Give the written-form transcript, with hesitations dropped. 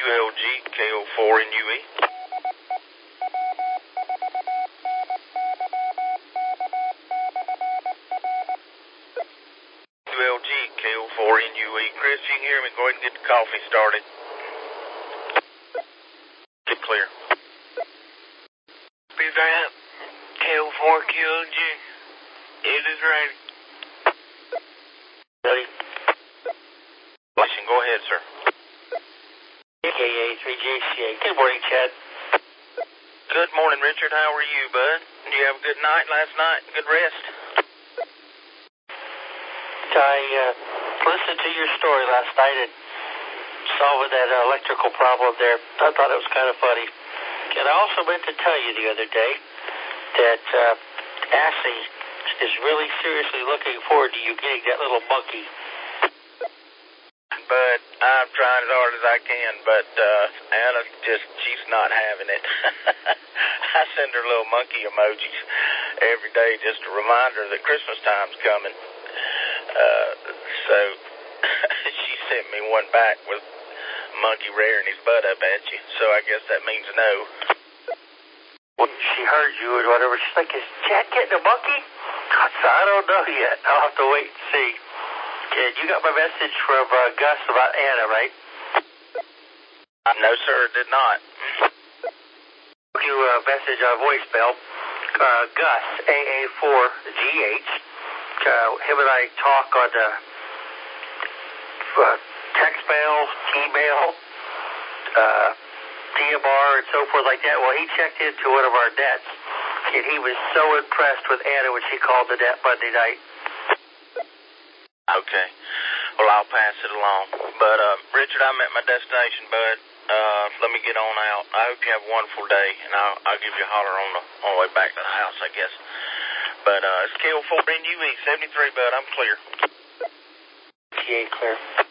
2LG, KO4 NUE. 2LG, KO4 NUE. Chris, you can hear me. Go ahead and get the coffee started. Get clear. Be right up. KO4 QLG. It is ready. Ready? Listen, go ahead, sir. AKA 3JCA. Good morning, Chad. Good morning, Richard. How are you, bud? Did you have a good night last night? Good rest? I listened to your story last night and solving that electrical problem there. I thought it was kind of funny. And I also meant to tell you the other day that Ashley is really seriously looking forward to you getting that little monkey. But I'm trying as hard as I can, but Anna she's not having it. I send her little monkey emojis every day just to remind her that Christmas time's coming. So she sent me one back with monkey rearing his butt up at you, so I guess that means no. Well, she heard you or whatever. She's like, is Chad getting a monkey? So I don't know yet. I'll have to wait and see. And you got my message from Gus about Anna, right? No, sir, did not. You message on voicemail. Gus, AA4GH. Him and I talk on the text mail, email, DMR, and so forth like that. Well, he checked into one of our nets, and he was so impressed with Anna when she called the net Monday night. Okay. Well, I'll pass it along. But, Richard, I'm at my destination, bud. Let me get on out. I hope you have a wonderful day, and I'll give you a holler on the way back to the house, I guess. But, it's KO4 NUE 73, bud. I'm clear. TA clear.